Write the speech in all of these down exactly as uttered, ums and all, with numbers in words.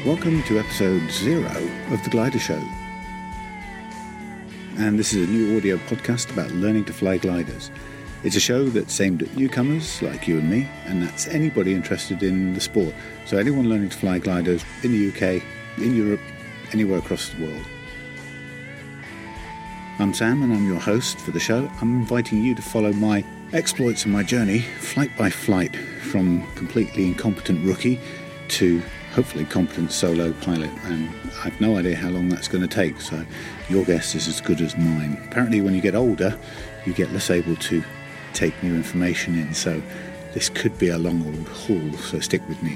Welcome to episode zero of The Glider Show. And this is a new audio podcast about learning to fly gliders. It's a show that's aimed at newcomers like you and me, and that's anybody interested in the sport. So anyone learning to fly gliders in the U K, in Europe, anywhere across the world. I'm Sam and I'm your host for the show. I'm inviting you to follow my exploits and my journey, flight by flight, from completely incompetent rookie to hopefully competent solo pilot, and I've no idea how long that's going to take, so your guess is as good as mine. Apparently when you get older, you get less able to take new information in, so this could be a long old haul, so stick with me.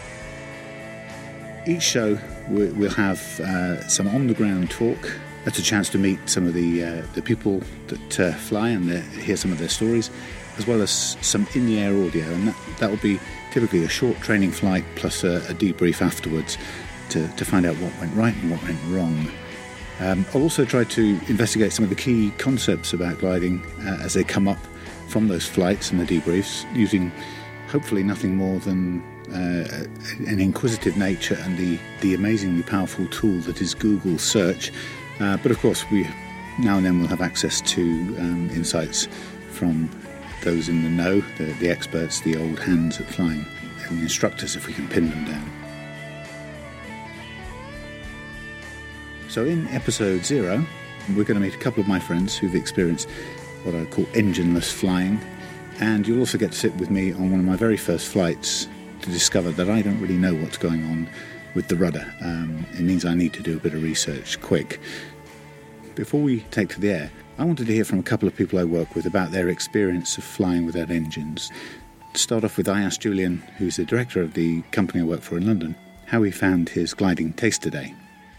Each show we'll have uh, some on-the-ground talk. That's a chance to meet some of the uh, the people that uh, fly and the, hear some of their stories, as well as some in-the-air audio, and that, that will be typically a short training flight plus a, a debrief afterwards to, to find out what went right and what went wrong. Um, I'll also try to investigate some of the key concepts about gliding uh, as they come up from those flights and the debriefs, using hopefully nothing more than uh, an inquisitive nature and the, the amazingly powerful tool that is Google search. Uh, but of course, we now and then will have access to um, insights from those in the know, the, the experts, the old hands at flying, and the instructors if we can pin them down. So in episode zero, we're going to meet a couple of my friends who've experienced what I call engineless flying, and you'll also get to sit with me on one of my very first flights to discover that I don't really know what's going on with the rudder. Um, it means I need to do a bit of research quick. Before we take to the air, I wanted to hear from a couple of people I work with about their experience of flying without engines. To start off with, I asked Julian, who's the director of the company I work for in London, how he found his gliding taste today.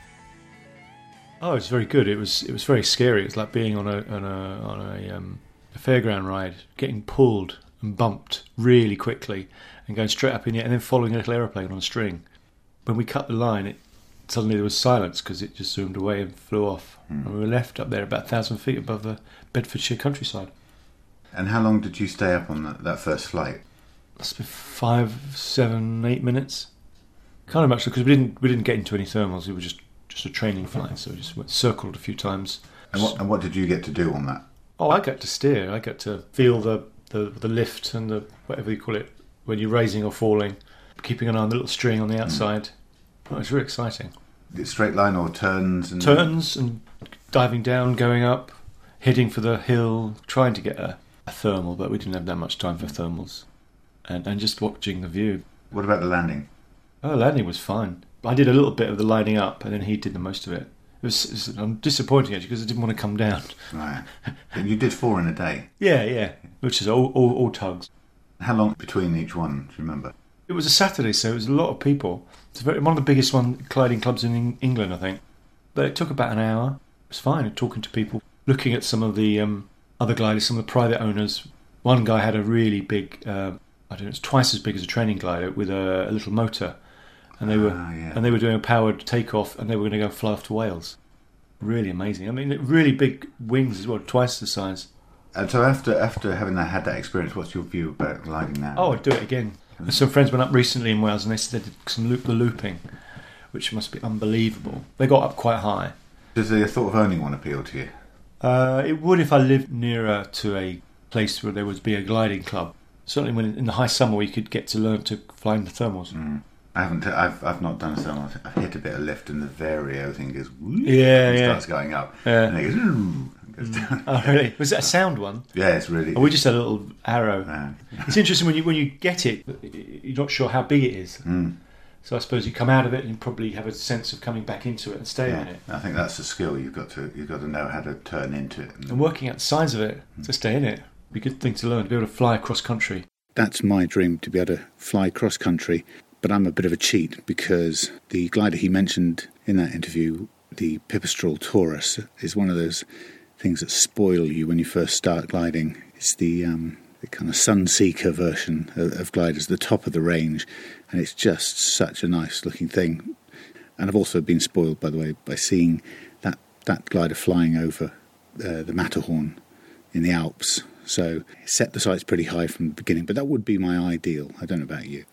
Oh, it's very good. It was it was very scary. It was like being on a on a on a, um, a fairground ride, getting pulled and bumped really quickly, and going straight up in the air, and then following a little aeroplane on a string. When we cut the line, it suddenly there was silence because it just zoomed away and flew off. Mm. And we were left up there about a thousand feet above the Bedfordshire countryside. And how long did you stay up on that, that first flight? Must be five, seven, eight minutes. Kind of much because we didn't we didn't get into any thermals. It was just, just a training flight, so we just went, circled a few times. And what and what did you get to do on that? Oh, I got to steer. I got to feel the, the, the lift and the whatever you call it when you're raising or falling, keeping an eye on the little string on the outside. Mm. Oh, it's really exciting. Straight line or turns? And turns and diving down, going up, heading for the hill, trying to get a, a thermal, but we didn't have that much time for thermals. And, and just watching the view. What about the landing? Oh, landing was fine. I did a little bit of the lining up, and then he did the most of it. It was, it was I'm disappointing actually because I didn't want to come down. Right. And you did four in a day? Yeah, yeah. Which is all, all, all tugs. How long between each one, do you remember? It was a Saturday, so it was a lot of people. It's very, one of the biggest one gliding clubs in England, I think. But it took about an hour. It was fine, talking to people, looking at some of the um, other gliders, some of the private owners. One guy had a really big, uh, I don't know, it's twice as big as a training glider with a, a little motor, and they were ah, yeah. and they were doing a powered takeoff, and they were going to go fly off to Wales. Really amazing. I mean, really big wings as well, twice the size. And so after after having that, had that experience, what's your view about gliding now? Oh, I'd do it again. Some friends went up recently in Wales and they said they did some loop the looping, which must be unbelievable. They got up quite high. Does the thought of owning one appeal to you? Uh, it would if I lived nearer to a place where there would be a gliding club. Certainly when in the high summer we could get to learn to fly in the thermals. Mm. I haven't. I've I've not done a thermal. I've hit a bit of lift and the Vario thing goes. Whoo, yeah, and yeah. starts going up. Yeah. And it goes. Ooh, goes down. Oh really? Was that a sound one? Yeah, it's really. Oh, we just had a little arrow. Yeah. It's interesting when you when you get it, you're not sure how big it is. Mm. So I suppose you come out of it and you probably have a sense of coming back into it and staying yeah. in it. I think that's the skill you've got to you've got to know how to turn into it and, and working out the size of it mm. to stay in it. Be a good thing to learn to be able to fly across country. That's my dream, to be able to fly cross country. But I'm a bit of a cheat because the glider he mentioned in that interview, the Pipistrel Taurus, is one of those things that spoil you when you first start gliding. It's the, um, the kind of Sunseeker version of, of gliders, the top of the range, and it's just such a nice looking thing. And I've also been spoiled, by the way, by seeing that, that glider flying over uh, the Matterhorn in the Alps. So set the sights pretty high from the beginning, but that would be my ideal. I don't know about you.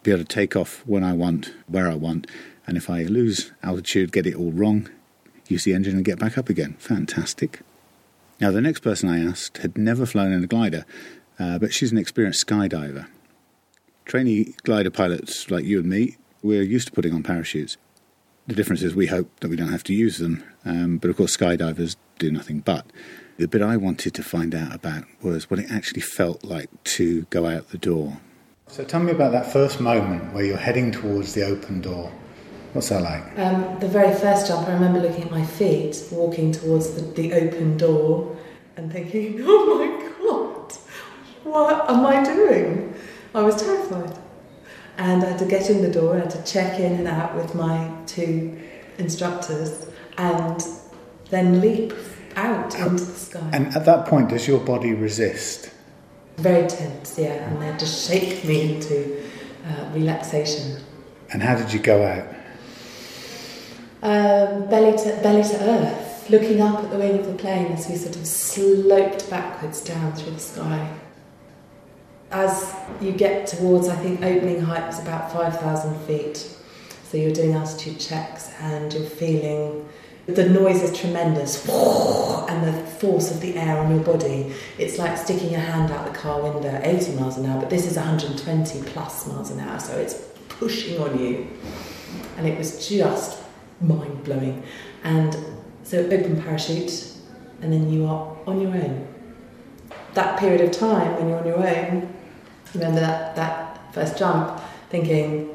be able to take off when I want, where I want, and if I lose altitude, get it all wrong, use the engine and get back up again. Fantastic. Now, the next person I asked had never flown in a glider, uh, but she's an experienced skydiver. Trainee glider pilots like you and me, we're used to putting on parachutes. The difference is we hope that we don't have to use them, um, but of course skydivers do nothing but. The bit I wanted to find out about was what it actually felt like to go out the door. So tell me about that first moment where you're heading towards the open door. What's that like? Um, the very first jump, I remember looking at my feet, walking towards the, the open door and thinking, oh my God, what am I doing? I was terrified. And I had to get in the door, I had to check in and out with my two instructors and then leap out into the sky. And at that point, does your body resist? Very tense, yeah, and they just shake me into uh, relaxation. And how did you go out? Um, belly to belly to earth, looking up at the wing of the plane as we sort of sloped backwards down through the sky. As you get towards, I think opening height was about five thousand feet, so you're doing altitude checks and you're feeling the noise is tremendous, and the force of the air on your body. It's like sticking your hand out the car window at eighty miles an hour, but this is one hundred twenty plus miles an hour, so it's pushing on you. And it was just mind-blowing. And so open parachute, and then you are on your own. That period of time when you're on your own, remember that, that first jump, thinking,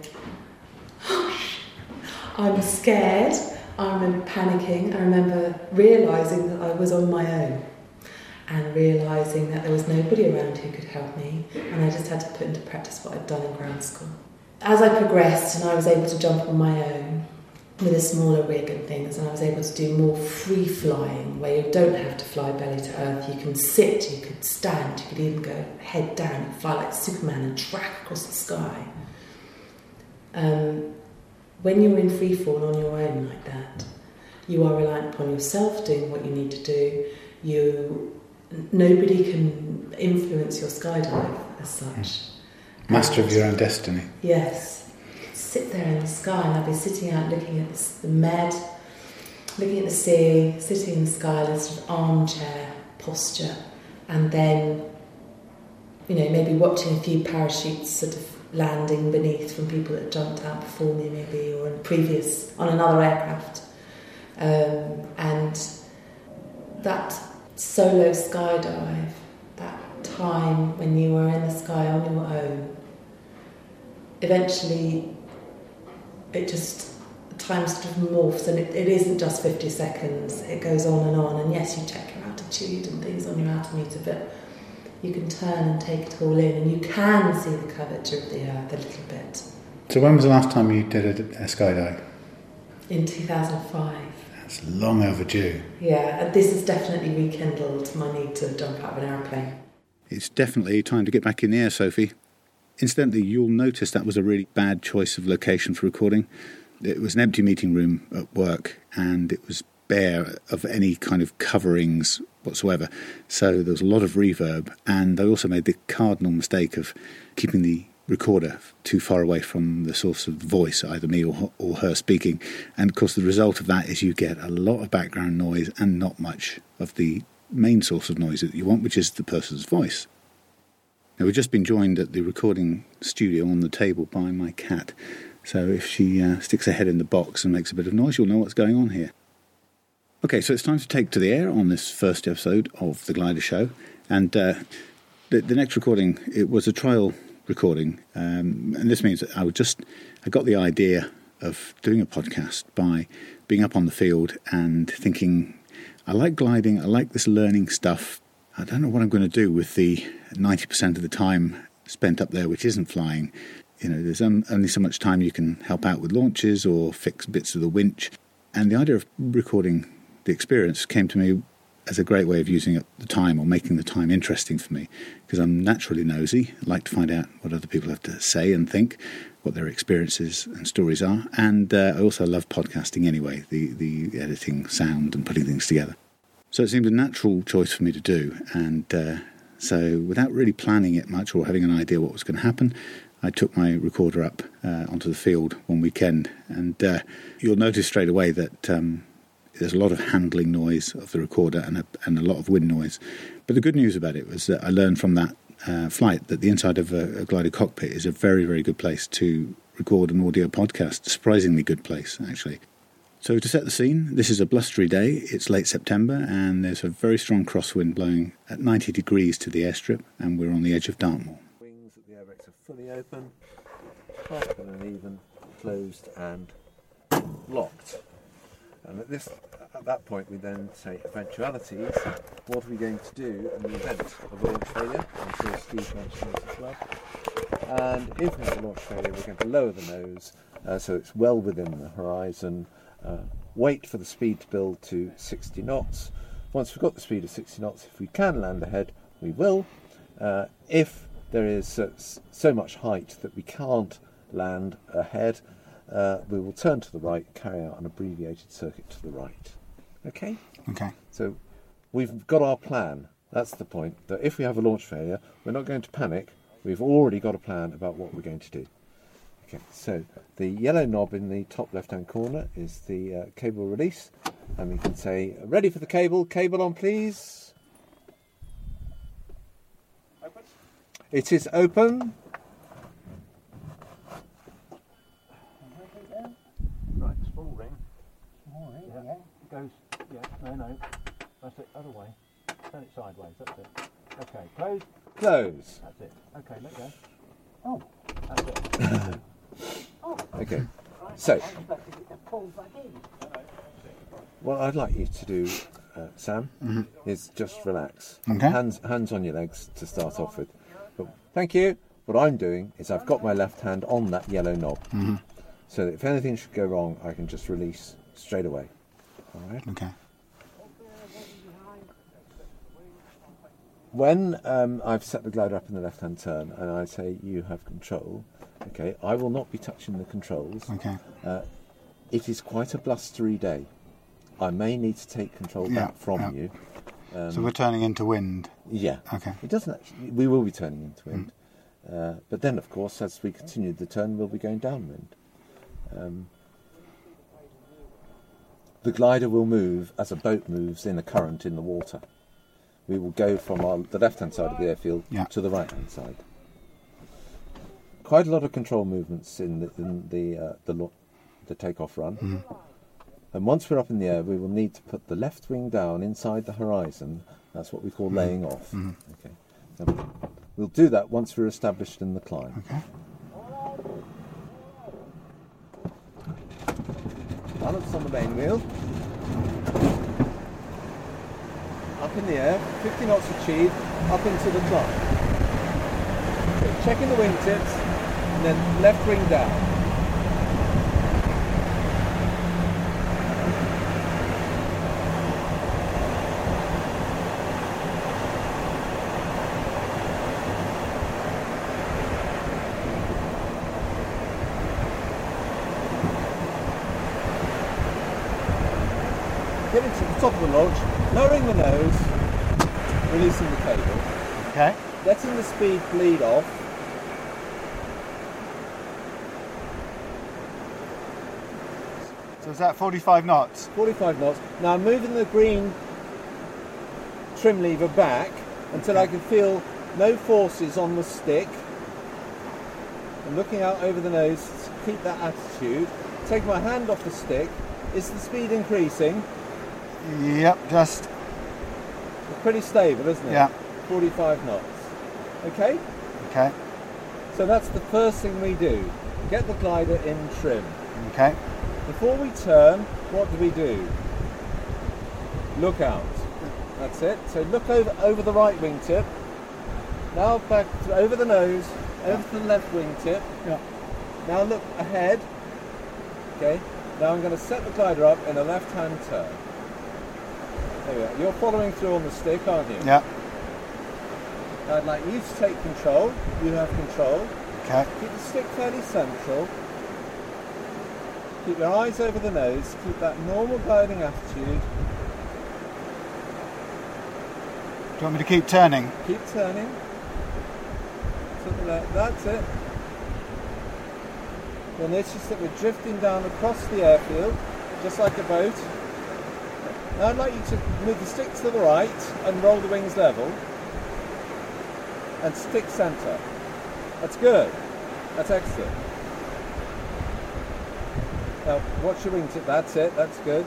I'm scared, I remember panicking, I remember realising that I was on my own and realising that there was nobody around who could help me, and I just had to put into practice what I'd done in ground school. As I progressed and I was able to jump on my own with a smaller rig and things, and I was able to do more free flying where you don't have to fly belly to earth, you can sit, you could stand, you could even go head down and fly like Superman and track across the sky. Um, When you're in free fall on your own like that, you are reliant upon yourself doing what you need to do. You, nobody can influence your skydive as such. Master of your own destiny. Yes. Sit there in the sky, and I'd be sitting out looking at this, the Med, looking at the sea, sitting in the sky in a sort of armchair posture, and then, you know, maybe watching a few parachutes sort of landing beneath from people that jumped out before me maybe, or in previous, on another aircraft. Um, and that solo skydive, that time when you were in the sky on your own, eventually it just, time sort of morphs, and it, it isn't just fifty seconds, it goes on and on, and yes, you check your altitude and things on your altimeter, but you can turn and take it all in, and you can see the curvature of the earth a little bit. So when was the last time you did a, a skydive? In two thousand five. That's long overdue. Yeah, and this has definitely rekindled my need to jump out of an aeroplane. It's definitely time to get back in the air, Sophie. Incidentally, you'll notice that was a really bad choice of location for recording. It was an empty meeting room at work, and it was bare of any kind of coverings whatsoever. So there was a lot of reverb, and I also made the cardinal mistake of keeping the recorder too far away from the source of voice, either me or, or her speaking. And of course the result of that is you get a lot of background noise and not much of the main source of noise that you want, which is the person's voice. Now, we've just been joined at the recording studio on the table by my cat, so if she uh, sticks her head in the box and makes a bit of noise, you'll know what's going on here. Okay, so it's time to take to the air on this first episode of The Glider Show. And uh, the, the next recording, it was a trial recording. Um, and this means that I would just, I got the idea of doing a podcast by being up on the field and thinking, I like gliding, I like this learning stuff. I don't know what I'm going to do with the ninety percent of the time spent up there which isn't flying. You know, there's un- only so much time you can help out with launches or fix bits of the winch. And the idea of recording the experience came to me as a great way of using up the time or making the time interesting for me, because I'm naturally nosy. I like to find out what other people have to say and think, what their experiences and stories are. And uh, I also love podcasting anyway, the, the editing sound and putting things together. So it seemed a natural choice for me to do. And uh, so without really planning it much or having an idea what was going to happen, I took my recorder up uh, onto the field one weekend, and uh, you'll notice straight away that um, there's a lot of handling noise of the recorder and a, and a lot of wind noise. But the good news about it was that I learned from that uh, flight that the inside of a, a glider cockpit is a very, very good place to record an audio podcast. Surprisingly good place, actually. So to set the scene, this is a blustery day. It's late September, and there's a very strong crosswind blowing at ninety degrees to the airstrip, and we're on the edge of Dartmoor. Wings at the airbricks are fully open, half and even, closed and locked. And at this, at that point, we then say eventualities. What are we going to do in the event of launch failure? I'm sure Steve mentioned this as well. And if we have a launch failure, we're going to lower the nose uh, so it's well within the horizon. Uh, wait for the speed to build to sixty knots. Once we've got the speed of sixty knots, if we can land ahead, we will. Uh, if there is uh, so much height that we can't land ahead, uh, we will turn to the right, carry out an abbreviated circuit to the right. Okay? Okay. So we've got our plan. That's the point. That if we have a launch failure, we're not going to panic. We've already got a plan about what we're going to do. Okay, so the yellow knob in the top left-hand corner is the uh, cable release, and we can say, ready for the cable, cable on please. Open. It is open. Right, small ring. Small ring, yeah. yeah. It goes, yeah, no, no, that's it, other way. Turn it sideways, that's it. Okay, close. Close. That's it. Okay, let go. Oh. That's it. Okay, so what I'd like you to do, uh, Sam, mm-hmm. is just relax. Okay. Hands, hands on your legs to start off with. But thank you. What I'm doing is I've got my left hand on that yellow knob, mm-hmm. so that if anything should go wrong, I can just release straight away. All right. Okay. When um, I've set the glider up in the left-hand turn and I say you have control, okay, I will not be touching the controls. Okay. Uh, it is quite a blustery day. I may need to take control Yeah, back from yeah. you. Um, So we're turning into wind. yeah. Okay. It doesn't actually. We will be turning into wind, mm. uh, but then, of course, as we continue the turn, we'll be going downwind. Um, the glider will move as a boat moves in a current in the water. We will go from our, the left-hand side of the airfield yeah. to the right-hand side. Quite a lot of control movements in the in the uh, the, lo- the take-off run. Mm-hmm. And once we're up in the air, we will need to put the left wing down inside the horizon. That's what we call mm-hmm. laying off. Mm-hmm. Okay. And we'll do that once we're established in the climb. Okay. Balance on the main wheel. Up in the air, fifty knots achieved, up into the climb. Okay, checking the wingtips, and then left wing down. Getting to the top of the launch, lowering the nose, releasing the cable. Okay. Letting the speed bleed off. So is that forty-five knots? forty-five knots. Now I'm moving the green trim lever back until I can feel no forces on the stick. I'm looking out over the nose to keep that attitude. Take my hand off the stick. Is the speed increasing? Yep, just... It's pretty stable, isn't it? Yeah. forty-five knots. Okay? Okay. So that's the first thing we do. Get the glider in trim. Okay. Before we turn, what do we do? Look out. That's it. So look over over the right wingtip. Now back to, over the nose, over to the left wingtip. Yeah. Now look ahead. Okay. Now I'm going to set the glider up in a left-hand turn. There we are. You're following through on the stick, aren't you? Yeah. I'd like you to take control. You have control. Okay. Keep the stick fairly central. Keep your eyes over the nose. Keep that normal gliding attitude. Do you want me to keep turning? Keep turning. To the left. That's it. you'll notice that we're drifting down across the airfield, just like a boat. Now I'd like you to move the stick to the right and roll the wings level. And stick centre. That's good. That's excellent. Now watch your wingtip, that's it, that's good.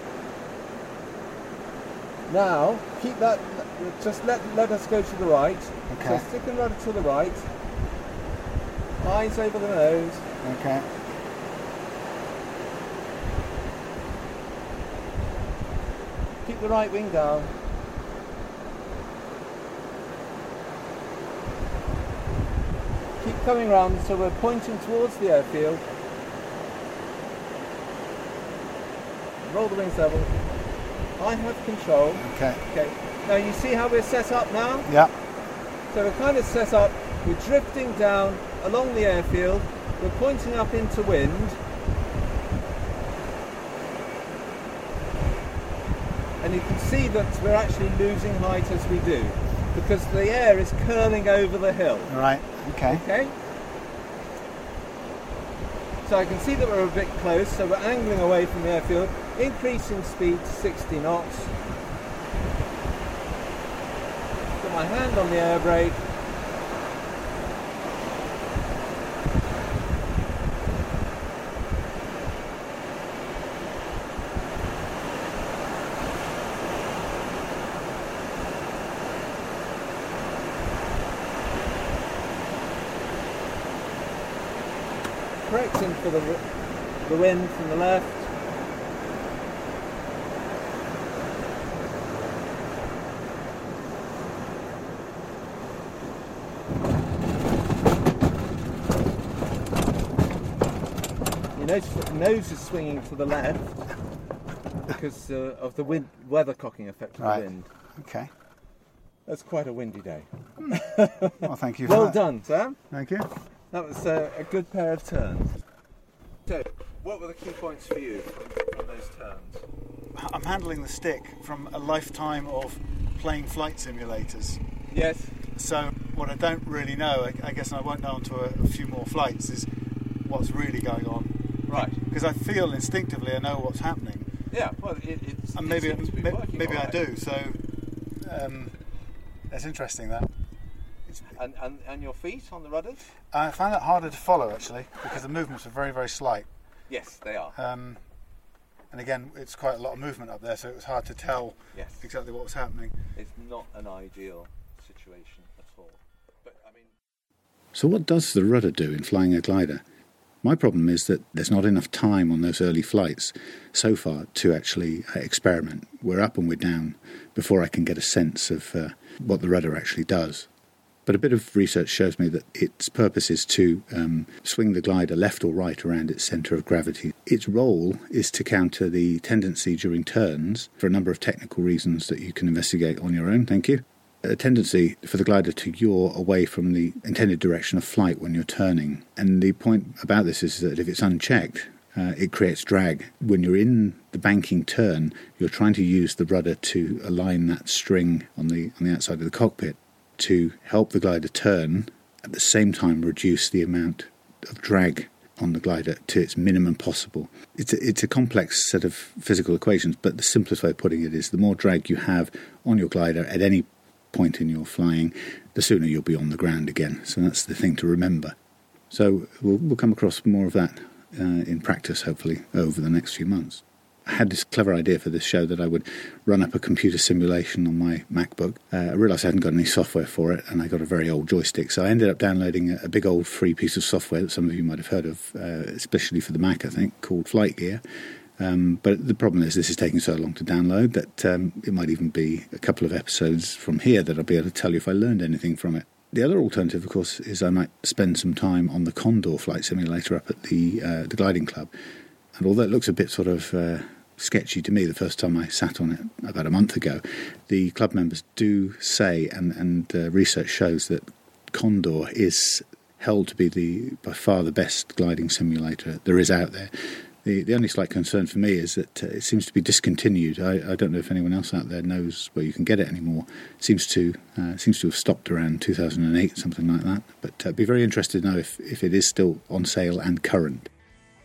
Now, keep that, just let, let us go to the right. Okay. So stick the rudder to the right. Eyes over the nose. Okay. Keep the right wing down. Keep coming round so we're pointing towards the airfield. Roll the wings level. I have control. Okay. Okay. Now you see how we're set up now? Yeah. So we're kind of set up, we're drifting down along the airfield, we're pointing up into wind. And you can see that we're actually losing height as we do, because the air is curling over the hill. Right. Okay. Okay? So I can see that we're a bit close, so we're angling away from the airfield, increasing speed to sixty knots. Put my hand on the air brake. Correcting for the, the wind from the left. You notice that the nose is swinging to the left because uh, of the wind, weathercocking effect of Right. the wind. Okay. That's quite a windy day. Well, thank you for Well that. done, Sam. Thank you. That was uh, a good pair of turns. So, what were the key points for you from, from those turns? I'm handling the stick from a lifetime of playing flight simulators. Yes. So what I don't really know, I, I guess I won't know until a, a few more flights, is what's really going on. Right. Because I feel instinctively I know what's happening. Yeah. Well, it, it's And maybe it seems to be may- working maybe all I right. do. So um, that's interesting. That it's, And, and and your feet on the rudders? I find that harder to follow actually because the movements are very very slight. Yes, they are. Um, and again, it's quite a lot of movement up there, so it was hard to tell Yes. exactly what was happening. It's not an ideal situation at all. But I mean, So what does the rudder do in flying a glider? My problem is that there's not enough time on those early flights so far to actually uh, experiment. We're up and we're down before I can get a sense of uh, what the rudder actually does. But a bit of research shows me that its purpose is to um, swing the glider left or right around its centre of gravity. Its role is to counter the tendency during turns, for a number of technical reasons that you can investigate on your own, thank you. A tendency for the glider to yaw away from the intended direction of flight when you're turning. And the point about this is that if it's unchecked, uh, it creates drag. When you're in the banking turn, you're trying to use the rudder to align that string on the on the outside of the cockpit to help the glider turn, at the same time reduce the amount of drag on the glider to its minimum possible. It's a, it's a complex set of physical equations, but the simplest way of putting it is the more drag you have on your glider at any point in your flying, the sooner you'll be on the ground again. So that's the thing to remember. So we'll, we'll come across more of that uh, in practice, hopefully, over the next few months. I had this clever idea for this show that I would run up a computer simulation on my MacBook. Uh, I realised I hadn't got any software for it, and I got a very old joystick. So I ended up downloading a, a big old free piece of software that some of you might have heard of, uh, especially for the Mac, I think, called Flight Gear. Um, but the problem is this is taking so long to download that um, it might even be a couple of episodes from here that I'll be able to tell you if I learned anything from it. The other alternative, of course, is I might spend some time on the Condor flight simulator up at the uh, the gliding club. And although it looks a bit sort of uh, sketchy to me the first time I sat on it about a month ago, the club members do say, and, and uh, research shows, that Condor is held to be the by far the best gliding simulator there is out there. The, the only slight concern for me is that uh, it seems to be discontinued. I, I don't know if anyone else out there knows where you can get it anymore. It seems to uh, seems to have stopped around two thousand eight, something like that. But I'd uh, be very interested to know if, if it is still on sale and current.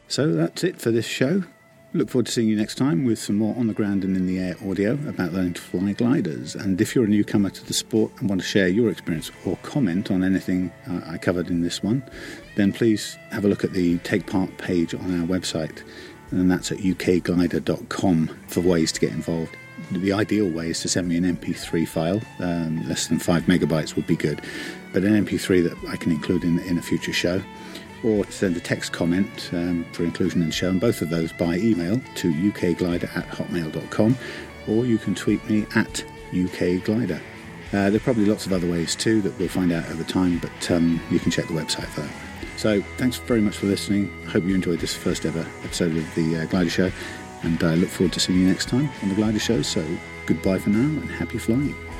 So that's it for this show. Look forward to seeing you next time with some more on the ground and in the air audio about learning to fly gliders. And if you're a newcomer to the sport and want to share your experience or comment on anything uh, I covered in this one, then please have a look at the Take Part page on our website, and that's at u k glider dot com for ways to get involved. The ideal way is to send me an M P three file. Um, less than five megabytes would be good, but an M P three that I can include in, in a future show, or to send a text comment um, for inclusion in the show, and both of those by email to u k glider at hotmail dot com, or you can tweet me at u k glider. Uh, there are probably lots of other ways too that we'll find out over time, but um, you can check the website for that. So thanks very much for listening. I hope you enjoyed this first ever episode of the uh, Glider Show, and I look forward to seeing you next time on the Glider Show. So goodbye for now and happy flying.